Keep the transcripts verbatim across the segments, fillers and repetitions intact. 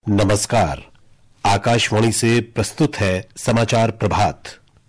नमस्कार। आकाशवाणी से प्रस्तुत है समाचार प्रभात।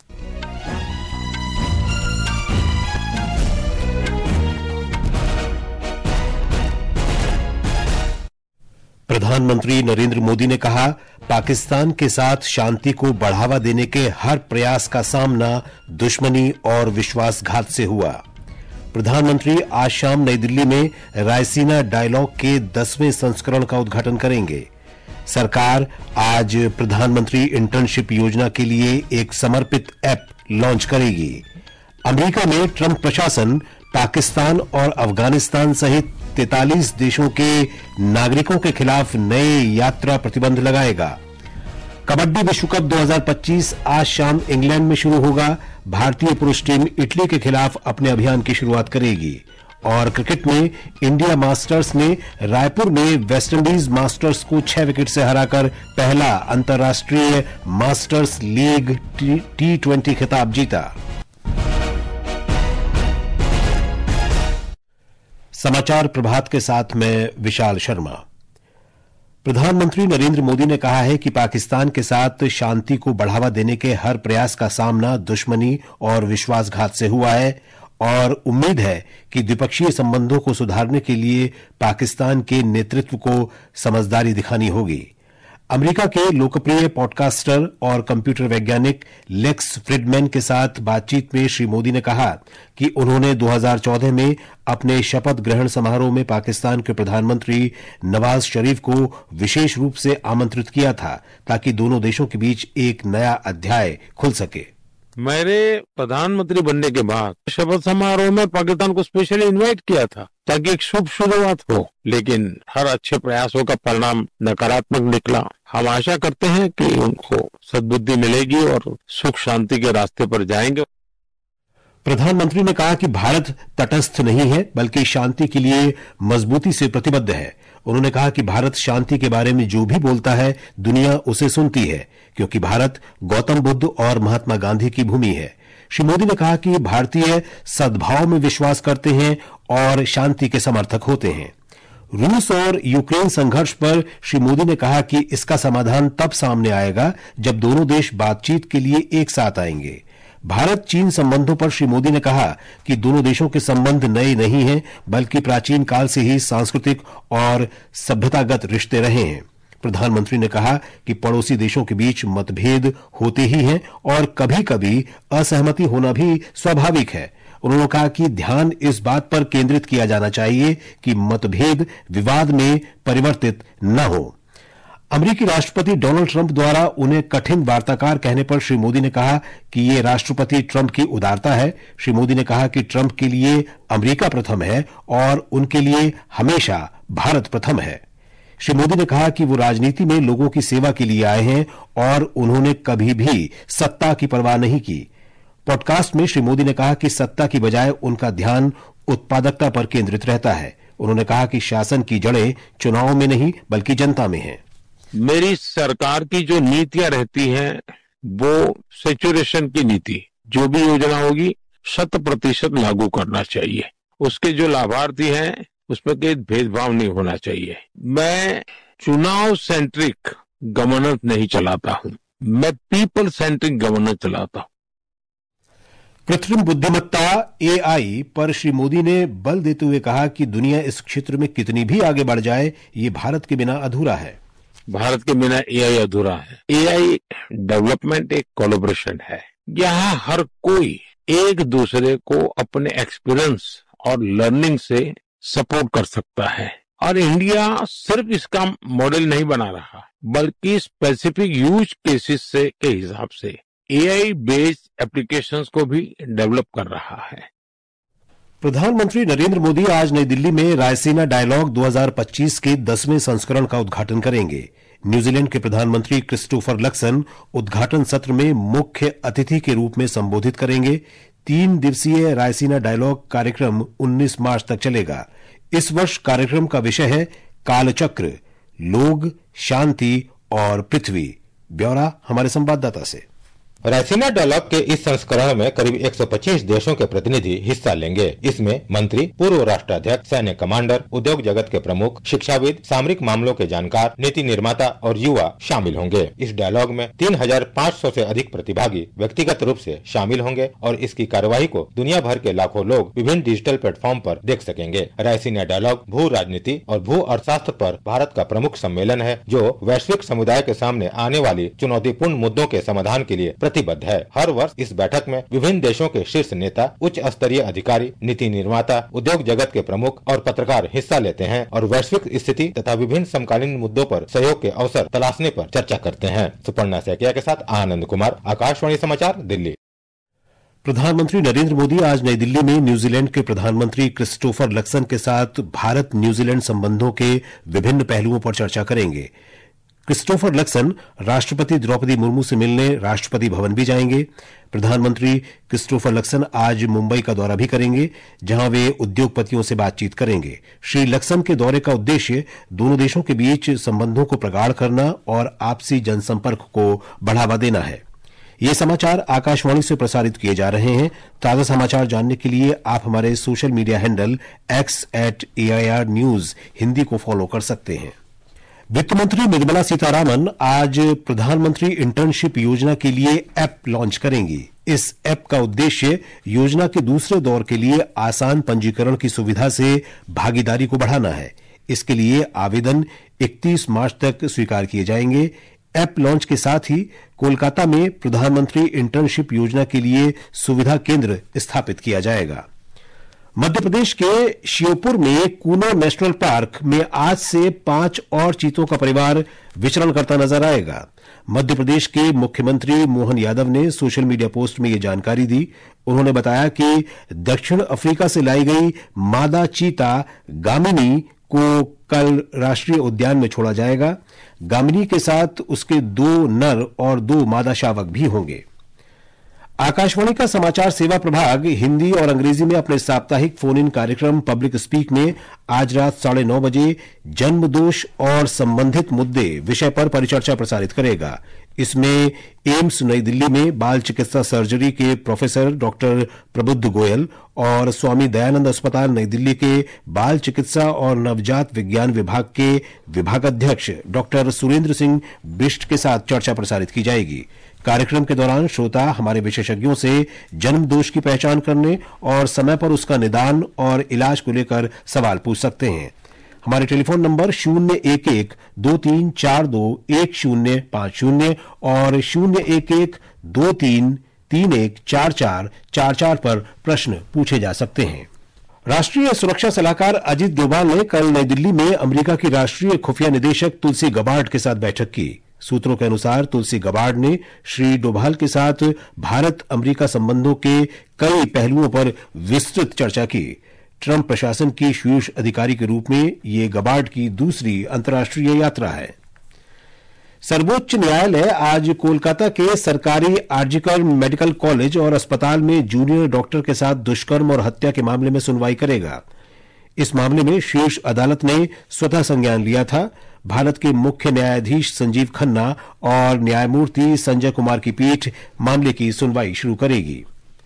प्रधानमंत्री नरेंद्र मोदी ने कहा, पाकिस्तान के साथ शांति को बढ़ावा देने के हर प्रयास का सामना दुश्मनी और विश्वासघात से हुआ। प्रधानमंत्री आज शाम नई दिल्ली में रायसीना डायलॉग के दसवें संस्करण का उद्घाटन करेंगे। सरकार आज प्रधानमंत्री इंटर्नशिप योजना के लिए एक समर्पित ऐप लॉन्च करेगी। अमेरिका में ट्रंप प्रशासन पाकिस्तान और अफगानिस्तान सहित तैंतालीस देशों के नागरिकों के खिलाफ नए यात्रा प्रतिबंध लगाएगा। कबड्डी विश्व कप दो हज़ार पच्चीस आज शाम इंग्लैंड में शुरू होगा। भारतीय पुरुष टीम इटली के खिलाफ अपने अभियान की शुरुआत करेगी। और क्रिकेट में इंडिया मास्टर्स ने रायपुर में वेस्टइंडीज मास्टर्स को छह विकेट से हराकर पहला अंतर्राष्ट्रीय मास्टर्स लीग टी ट्वेंटी खिताब जीता। समाचार प्रभात के साथ मैं विशाल शर्मा। प्रधानमंत्री नरेंद्र मोदी ने कहा है कि पाकिस्तान के साथ शांति को बढ़ावा देने के हर प्रयास का सामना दुश्मनी और विश्वासघात से हुआ है और उम्मीद है कि द्विपक्षीय संबंधों को सुधारने के लिए पाकिस्तान के नेतृत्व को समझदारी दिखानी होगी। अमेरिका के लोकप्रिय पॉडकास्टर और कंप्यूटर वैज्ञानिक लेक्स फ्रिडमैन के साथ बातचीत में श्री मोदी ने कहा कि उन्होंने दो हज़ार चौदह में अपने शपथ ग्रहण समारोह में पाकिस्तान के प्रधानमंत्री नवाज शरीफ को विशेष रूप से आमंत्रित किया था ताकि दोनों देशों के बीच एक नया अध्याय खुल सके। मेरे प्रधानमंत्री बनने के बाद शपथ समारोह में पाकिस्तान को स्पेशली इनवाइट किया था ताकि एक शुभ शुरुआत हो, लेकिन हर अच्छे प्रयासों का परिणाम नकारात्मक निकला। हम आशा करते हैं कि उनको सद्बुद्धि मिलेगी और सुख शांति के रास्ते पर जाएंगे। प्रधानमंत्री ने कहा कि भारत तटस्थ नहीं है बल्कि शांति के लिए मजबूती से प्रतिबद्ध है। उन्होंने कहा कि भारत शांति के बारे में जो भी बोलता है दुनिया उसे सुनती है क्योंकि भारत गौतम बुद्ध और महात्मा गांधी की भूमि है। श्री मोदी ने कहा कि भारतीय सद्भाव में विश्वास करते हैं और शांति के समर्थक होते हैं। रूस और यूक्रेन संघर्ष पर श्री मोदी ने कहा कि इसका समाधान तब सामने आएगा जब दोनों देश बातचीत के लिए एक साथ आएंगे। भारत चीन संबंधों पर श्री मोदी ने कहा कि दोनों देशों के संबंध नए नहीं हैं बल्कि प्राचीन काल से ही सांस्कृतिक और सभ्यतागत रिश्ते रहे हैं। प्रधानमंत्री ने कहा कि पड़ोसी देशों के बीच मतभेद होते ही हैं और कभी-कभी असहमति होना भी स्वाभाविक है। उन्होंने कहा कि ध्यान इस बात पर केंद्रित किया जाना चाहिए कि मतभेद विवाद में परिवर्तित न हो। अमेरिकी राष्ट्रपति डोनाल्ड ट्रंप द्वारा उन्हें कठिन वार्ताकार कहने पर श्री मोदी ने कहा कि ये राष्ट्रपति ट्रंप की उदारता है। श्री मोदी ने कहा कि ट्रंप के लिए अमेरिका प्रथम है और उनके लिए हमेशा भारत प्रथम है। श्री मोदी ने कहा कि वो राजनीति में लोगों की सेवा के लिए आए हैं और उन्होंने कभी भी सत्ता की परवाह नहीं की। पॉडकास्ट में श्री मोदी ने कहा कि सत्ता की बजाय उनका ध्यान उत्पादकता पर केंद्रित रहता है। उन्होंने कहा कि शासन की जड़ें चुनाव में नहीं बल्कि जनता में हैं। मेरी सरकार की जो नीतियां रहती हैं वो सेचुरेशन की नीति, जो भी योजना होगी शत प्रतिशत लागू करना चाहिए। उसके जो लाभार्थी हैं उसमें कोई भेदभाव नहीं होना चाहिए। मैं चुनाव सेंट्रिक गवर्नेंस नहीं चलाता हूं, मैं पीपल सेंट्रिक गवर्नेंस चलाता हूं। कृत्रिम बुद्धिमत्ता ए आई पर श्री मोदी ने बल देते हुए कहा कि दुनिया इस क्षेत्र में कितनी भी आगे बढ़ जाए, ये भारत के बिना अधूरा है। भारत के बिना ए आई अधूरा है। ए आई डेवलपमेंट एक कोलैबोरेशन है। यहाँ हर कोई एक दूसरे को अपने एक्सपीरियंस और लर्निंग से सपोर्ट कर सकता है और इंडिया सिर्फ इसका मॉडल नहीं बना रहा बल्कि स्पेसिफिक यूज केसेस से के हिसाब से ए आई बेस्ड एप्लीकेशंस को भी डेवलप कर रहा है। प्रधानमंत्री नरेंद्र मोदी आज नई दिल्ली में रायसीना डायलॉग दो हज़ार पच्चीस के दसवें संस्करण का उद्घाटन करेंगे। न्यूजीलैंड के प्रधानमंत्री क्रिस्टोफर लक्सन उद्घाटन सत्र में मुख्य अतिथि के रूप में संबोधित करेंगे। तीन दिवसीय रायसीना डायलॉग कार्यक्रम उन्नीस मार्च तक चलेगा। इस वर्ष कार्यक्रम का विषय है कालचक्र, लोग, शांति और पृथ्वी। ब्यौरा हमारे संवाददाता से। रायसीना डायलॉग के इस संस्करण में करीब एक सौ पच्चीस देशों के प्रतिनिधि हिस्सा लेंगे। इसमें मंत्री, पूर्व राष्ट्राध्यक्ष, सैन्य कमांडर, उद्योग जगत के प्रमुख, शिक्षाविद, सामरिक मामलों के जानकार, नीति निर्माता और युवा शामिल होंगे। इस डायलॉग में तीन हजार पाँच सौ से अधिक प्रतिभागी व्यक्तिगत रूप से शामिल होंगे और इसकी कार्यवाही को दुनिया भर के लाखों लोग विभिन्न डिजिटल प्लेटफॉर्म पर देख सकेंगे। रायसीना डायलॉग भू राजनीति और भू अर्थशास्त्र पर भारत का प्रमुख सम्मेलन है, जो वैश्विक समुदाय के सामने आने वाली चुनौतीपूर्ण मुद्दों के समाधान के लिए प्रतिबद्ध है। हर वर्ष इस बैठक में विभिन्न देशों के शीर्ष नेता, उच्च स्तरीय अधिकारी, नीति निर्माता, उद्योग जगत के प्रमुख और पत्रकार हिस्सा लेते हैं और वैश्विक स्थिति तथा विभिन्न समकालीन मुद्दों पर सहयोग के अवसर तलाशने पर चर्चा करते हैं। सुपर्णा सैकिया के साथ आनंद कुमार, आकाशवाणी समाचार, दिल्ली। प्रधानमंत्री नरेंद्र मोदी आज नई दिल्ली में न्यूजीलैंड के प्रधानमंत्री क्रिस्टोफर लक्सन के साथ भारत न्यूजीलैंड संबंधों के विभिन्न पहलुओं पर चर्चा करेंगे। क्रिस्टोफर लक्सन राष्ट्रपति द्रौपदी मुर्मू से मिलने राष्ट्रपति भवन भी जाएंगे। प्रधानमंत्री क्रिस्टोफर लक्सन आज मुंबई का दौरा भी करेंगे, जहां वे उद्योगपतियों से बातचीत करेंगे। श्री लक्सन के दौरे का उद्देश्य दोनों देशों के बीच संबंधों को प्रगाढ़ करना और आपसी जनसंपर्क को बढ़ावा देना है। ये समाचार आकाशवाणी से प्रसारित किए जा रहे हैं। ताजा समाचार जानने के लिए आप हमारे social media handle X at AIR news Hindi को फॉलो कर सकते हैं। वित्त मंत्री निर्मला सीतारामन आज प्रधानमंत्री इंटर्नशिप योजना के लिए ऐप लॉन्च करेंगी। इस ऐप का उद्देश्य योजना के दूसरे दौर के लिए आसान पंजीकरण की सुविधा से भागीदारी को बढ़ाना है। इसके लिए आवेदन इकतीस मार्च तक स्वीकार किए जाएंगे। ऐप लॉन्च के साथ ही कोलकाता में प्रधानमंत्री इंटर्नशिप योजना के लिए सुविधा केंद्र स्थापित किया जाएगा। मध्य प्रदेश के श्योपुर में कूनो नेशनल पार्क में आज से पांच और चीतों का परिवार विचरण करता नजर आएगा। मध्य प्रदेश के मुख्यमंत्री मोहन यादव ने सोशल मीडिया पोस्ट में ये जानकारी दी। उन्होंने बताया कि दक्षिण अफ्रीका से लाई गई मादा चीता गामिनी को कल राष्ट्रीय उद्यान में छोड़ा जाएगा। गामिनी के साथ उसके दो नर और दो मादा शावक भी होंगे। आकाशवाणी का समाचार सेवा प्रभाग हिंदी और अंग्रेजी में अपने साप्ताहिक फोन इन कार्यक्रम पब्लिक स्पीक में आज रात साढ़े नौ बजे जन्म दोष और संबंधित मुद्दे विषय पर परिचर्चा प्रसारित करेगा। इसमें एम्स नई दिल्ली में बाल चिकित्सा सर्जरी के प्रोफेसर डॉक्टर प्रबुद्ध गोयल और स्वामी दयानंद अस्पताल नई दिल्ली के बाल चिकित्सा और नवजात विज्ञान विभाग के विभागाध्यक्ष डॉक्टर सुरेंद्र सिंह बिष्ट के साथ चर्चा प्रसारित की जाएगी। कार्यक्रम के दौरान श्रोता हमारे विशेषज्ञों से जन्म दोष की पहचान करने और समय पर उसका निदान और इलाज को लेकर सवाल पूछ सकते हैं। हमारे टेलीफोन नंबर शून्य एक एक दो तीन चार दो एक शून्य पांच शून्य और शून्य एक एक दो तीन तीन एक चार चार चार चार पर प्रश्न पूछे जा सकते हैं। राष्ट्रीय सुरक्षा सलाहकार अजीत डोभाल ने कल नई दिल्ली में अमेरिका की राष्ट्रीय खुफिया निदेशक तुलसी गबार्ड के साथ बैठक की। सूत्रों के अनुसार तुलसी गबार्ड ने श्री डोभाल के साथ भारत अमेरिका संबंधों के कई पहलुओं पर विस्तृत चर्चा की। ट्रंप प्रशासन की शीर्ष अधिकारी के रूप में ये गबार्ड की दूसरी अंतर्राष्ट्रीय यात्रा है। सर्वोच्च न्यायालय आज कोलकाता के सरकारी आरजीकर मेडिकल कॉलेज और अस्पताल में जूनियर डॉक्टर के साथ दुष्कर्म और हत्या के मामले में सुनवाई करेगा। इस मामले में शीर्ष अदालत ने स्वतः संज्ञान लिया था। भारत के मुख्य न्यायाधीश संजीव खन्ना और न्यायमूर्ति संजय कुमार की पीठ मामले की सुनवाई शुरू करेगी।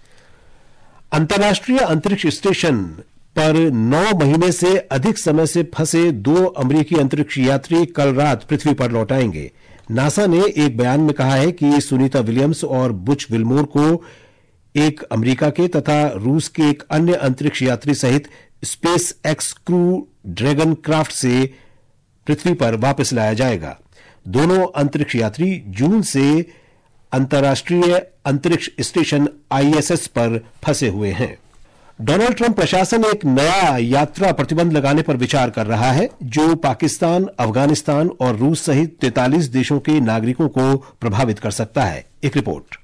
अंतर्राष्ट्रीय अंतरिक्ष स्टेशन पर नौ महीने से अधिक समय से फंसे दो अमेरिकी अंतरिक्ष यात्री कल रात पृथ्वी पर लौट आएंगे। नासा ने एक बयान में कहा है कि सुनीता विलियम्स और बुच विल्मोर को एक अमेरिका के तथा रूस के एक अन्य अंतरिक्ष यात्री सहित SpaceX crew Dragon craft से पृथ्वी पर वापस लाया जाएगा। दोनों अंतरिक्ष यात्री जून से अंतर्राष्ट्रीय अंतरिक्ष स्टेशन आईएसएस पर फंसे हुए हैं। डोनाल्ड ट्रंप प्रशासन एक नया यात्रा प्रतिबंध लगाने पर विचार कर रहा है, जो पाकिस्तान, अफगानिस्तान और रूस सहित तैंतालीस देशों के नागरिकों को प्रभावित कर सकता है। एक रिपोर्ट।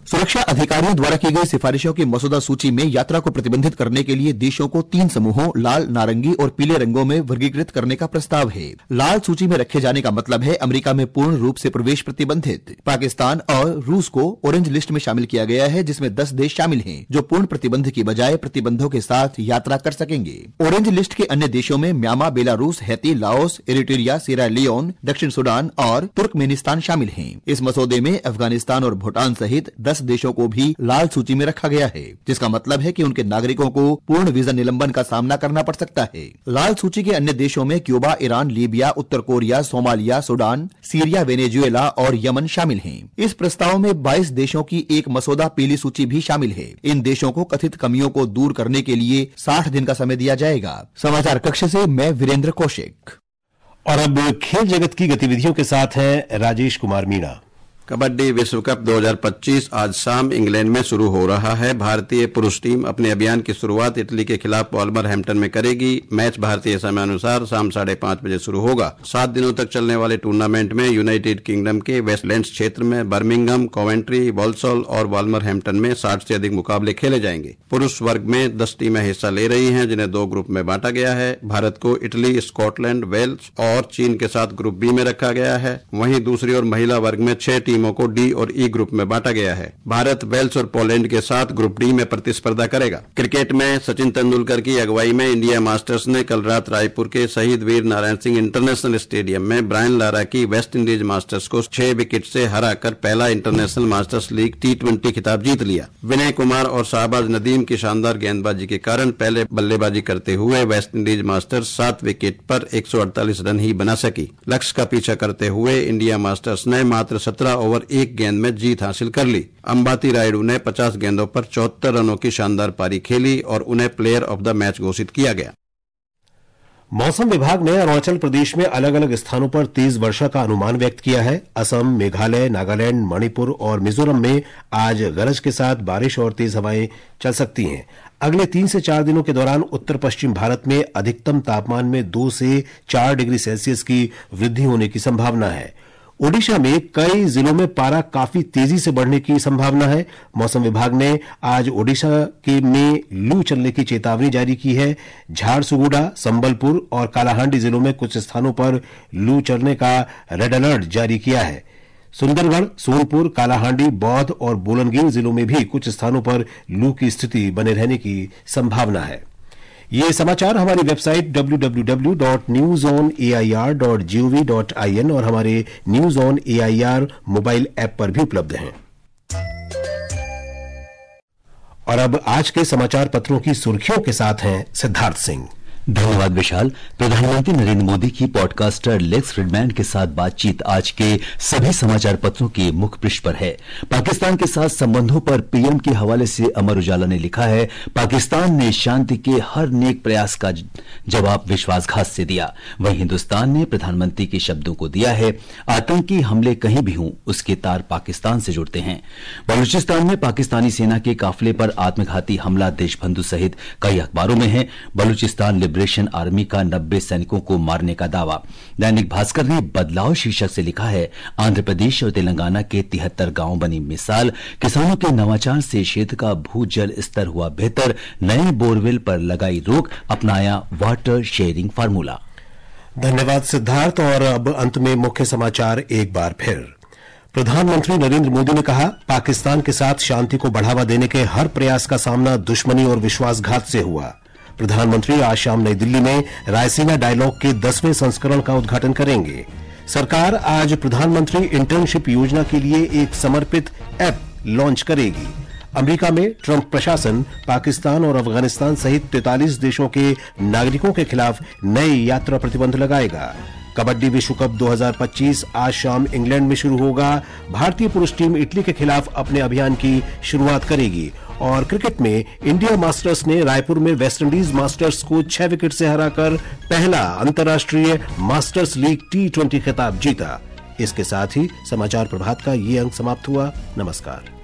सुरक्षा अधिकारियों द्वारा की गई सिफारिशों की मसौदा सूची में यात्रा को प्रतिबंधित करने के लिए देशों को तीन समूहों लाल, नारंगी और पीले रंगों में वर्गीकृत करने का प्रस्ताव है। लाल सूची में रखे जाने का मतलब है अमेरिका में पूर्ण रूप से प्रवेश प्रतिबंधित। पाकिस्तान और रूस को ऑरेंज लिस्ट में शामिल किया गया है, जिसमें दस देश शामिल हैं जो पूर्ण प्रतिबंध की बजाय प्रतिबंधों के साथ यात्रा कर सकेंगे। ऑरेंज लिस्ट के अन्य देशों में Myanmar, Belarus, Haiti, Laos, Eritrea, Sierra Leone, दक्षिण सूडान और तुर्कमेनिस्तान शामिल हैं। इस मसौदे में अफगानिस्तान और भूटान सहित दस देशों को भी लाल सूची में रखा गया है, जिसका मतलब है कि उनके नागरिकों को पूर्ण वीजा निलंबन का सामना करना पड़ सकता है। लाल सूची के अन्य देशों में क्यूबा, ईरान, लीबिया, उत्तर Korea, Somalia, Sudan, Syria, Venezuela और यमन शामिल हैं। इस प्रस्ताव में बाईस देशों की एक मसौदा पीली सूची भी शामिल है। इन देशों को कथित कमियों को दूर करने के लिए साठ दिन का समय दिया जाएगा। समाचार कक्ष से मैं वीरेंद्र कौशिक। और अब खेल जगत की गतिविधियों के साथ हैं राजेश कुमार मीणा। कबड्डी विश्व कप दो हज़ार पच्चीस आज शाम इंग्लैंड में शुरू हो रहा है। भारतीय पुरुष टीम अपने अभियान की शुरुआत इटली के खिलाफ वॉल्वरहैम्पटन में करेगी। मैच भारतीय समयानुसार शाम साढ़े पांच बजे शुरू होगा। सात दिनों तक चलने वाले टूर्नामेंट में यूनाइटेड किंगडम के वेस्टलैंड्स क्षेत्र में बर्मिंघम, कोवेंट्री, वॉल्सॉल और वॉल्वरहैम्पटन में साठ से अधिक मुकाबले खेले जाएंगे। पुरुष वर्ग में दस टीमें हिस्सा ले रही हैं, जिन्हें दो ग्रुप में बांटा गया है। भारत को इटली, स्कॉटलैंड, वेल्स और चीन के साथ ग्रुप बी में रखा गया है। वहीं दूसरी ओर महिला वर्ग में छह टीमों को डी और ई ग्रुप में बांटा गया है। भारत वेल्स और पोलैंड के साथ ग्रुप डी में प्रतिस्पर्धा करेगा। क्रिकेट में सचिन तेंदुलकर की अगुवाई में इंडिया मास्टर्स ने कल रात रायपुर के शहीद वीर नारायण सिंह इंटरनेशनल स्टेडियम में ब्रायन लारा की वेस्ट इंडीज मास्टर्स को छह विकेट से हराकर पहला international Masters League T twenty खिताब जीत लिया। विनय कुमार और शाहबाज नदीम की शानदार गेंदबाजी के कारण पहले बल्लेबाजी करते हुए वेस्ट इंडीज मास्टर्स सात विकेट पर एक सौ अड़तालीस रन ही बना सकी। लक्ष्य का पीछा करते हुए इंडिया मास्टर्स ने मात्र सत्रह ओवर एक गेंद में जीत हासिल कर ली। अंबाती रायडू ने पचास गेंदों पर चौहत्तर रनों की शानदार पारी खेली और उन्हें प्लेयर ऑफ द मैच घोषित किया गया। मौसम विभाग ने अरुणाचल प्रदेश में अलग अलग स्थानों पर तेज वर्षा का अनुमान व्यक्त किया है। असम, मेघालय, नागालैंड, मणिपुर और मिजोरम में आज गरज के साथ बारिश और तेज हवाएं चल सकती हैं। अगले तीन से चार दिनों के दौरान उत्तर पश्चिम भारत में अधिकतम तापमान में दो से चार डिग्री सेल्सियस की वृद्धि होने की संभावना है। ओडिशा में कई जिलों में पारा काफी तेजी से बढ़ने की संभावना है। मौसम विभाग ने आज ओडिशा के में लू चलने की चेतावनी जारी की है। झारसुगुडा, संबलपुर और कालाहांडी जिलों में कुछ स्थानों पर लू चलने का रेड अलर्ट जारी किया है। सुंदरगढ़, सोनपुर, कालाहांडी, बौद्ध और बोलनगीर जिलों में भी कुछ स्थानों पर लू की स्थिति बने रहने की संभावना है। ये समाचार हमारी website W W W dot news on A I R dot G O V dot I N और हमारे news on A I R mobile app पर भी उपलब्ध हैं। और अब आज के समाचार पत्रों की सुर्खियों के साथ हैं सिद्धार्थ सिंह। धन्यवाद विशाल। प्रधानमंत्री नरेंद्र मोदी की पॉडकास्टर लेक्स फ्रीडमैन के साथ बातचीत आज के सभी समाचार पत्रों के मुख्य पृष्ठ पर है। पाकिस्तान के साथ संबंधों पर पीएम के हवाले से अमर उजाला ने लिखा है, पाकिस्तान ने शांति के हर नेक प्रयास का जवाब विश्वासघात से दिया। वहीं हिंदुस्तान ने प्रधानमंत्री के शब्दों को दिया है, आतंकी हमले कहीं भी हों उसके तार पाकिस्तान से जुड़ते हैं। बलूचिस्तान में पाकिस्तानी सेना के काफिले पर आत्मघाती हमला देशबंधु सहित कई अखबारों में है। बलूचिस्तान लिबरेशन आर्मी का नब्बे सैनिकों को मारने का दावा। दैनिक भास्कर ने बदलाव शीर्षक से लिखा है, आंध्र प्रदेश और तेलंगाना के तिहत्तर गांव बनी मिसाल, किसानों के नवाचार से क्षेत्र का भूजल स्तर हुआ बेहतर, नए बोरवेल पर लगाई रोक, अपनाया वाटर शेयरिंग फार्मूला। धन्यवाद सिद्धार्थ। और अब अंत में मुख्य समाचार एक बार फिर। प्रधानमंत्री नरेंद्र मोदी ने कहा, पाकिस्तान के साथ शांति को बढ़ावा देने के हर प्रयास का सामना दुश्मनी और विश्वासघात से हुआ। प्रधानमंत्री आज शाम नई दिल्ली में रायसीना डायलॉग के दसवें संस्करण का उद्घाटन करेंगे। सरकार आज प्रधानमंत्री इंटर्नशिप योजना के लिए एक समर्पित ऐप लॉन्च करेगी। अमेरिका में ट्रंप प्रशासन पाकिस्तान और अफगानिस्तान सहित तैंतालीस देशों के नागरिकों के खिलाफ नए यात्रा प्रतिबंध लगाएगा। कबड्डी विश्व कप दो हज़ार पच्चीस आज शाम इंग्लैंड में शुरू होगा। भारतीय पुरुष टीम इटली के खिलाफ अपने अभियान की शुरुआत करेगी। और क्रिकेट में इंडिया मास्टर्स ने रायपुर में वेस्टइंडीज मास्टर्स को छह विकेट से हराकर पहला अंतर्राष्ट्रीय मास्टर्स लीग टी ट्वेंटी खिताब जीता। इसके साथ ही समाचार प्रभात का ये अंक समाप्त हुआ। नमस्कार।